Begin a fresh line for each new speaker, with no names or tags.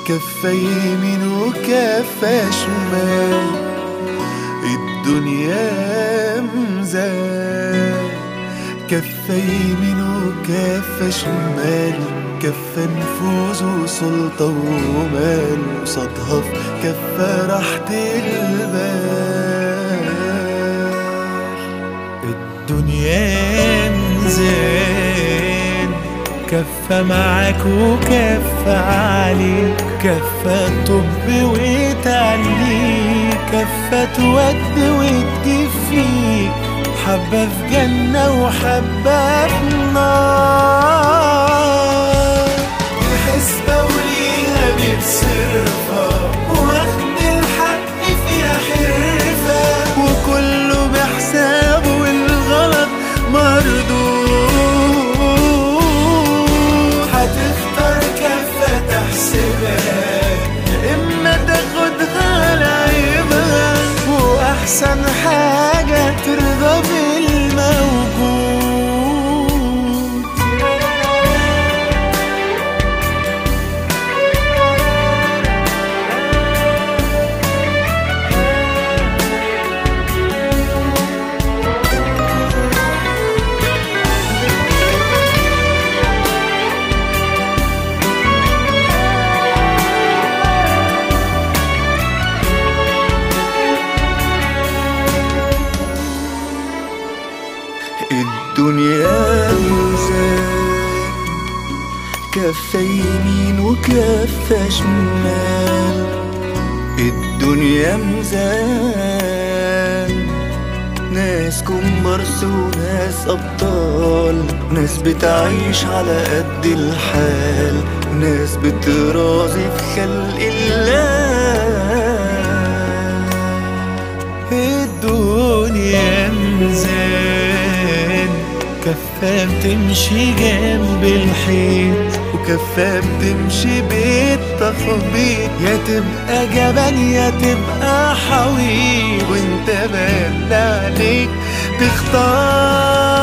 كفة يمين وكفة شمال، الدنيا ميزان. كفة يمين وكفة شمال، كفة نفوذ وسلطة ومال، وصدها في كفة راحة البال. الدنيا ميزان، كفة معاك وكفة عليك، كفة طب وتعليك، كفة تودي وتجيب فيك، حبة في جنة وحبة في نار. الحسبة وليها بتصرفها، واخد الحق فيها حرفة، وكله بحسابه والغلط مردود. هتختار كفة تحسبها، اما تاخدها لعيبها، واحسن حاجة ترضى بالموجود. الدنيا ميزان، كفة يمين وكفة شمال، الدنيا ميزان. ناس كومبارس وناس أبطال، ناس بتعيش على قد الحال، ناس بترازي في خلق الله. الدنيا ميزان، كفة بتمشي جنب الحيط، وكفة بتمشي بالتخبيط، يا تبقى جبل يا تبقى حويط، وانت بقى عليك تختار.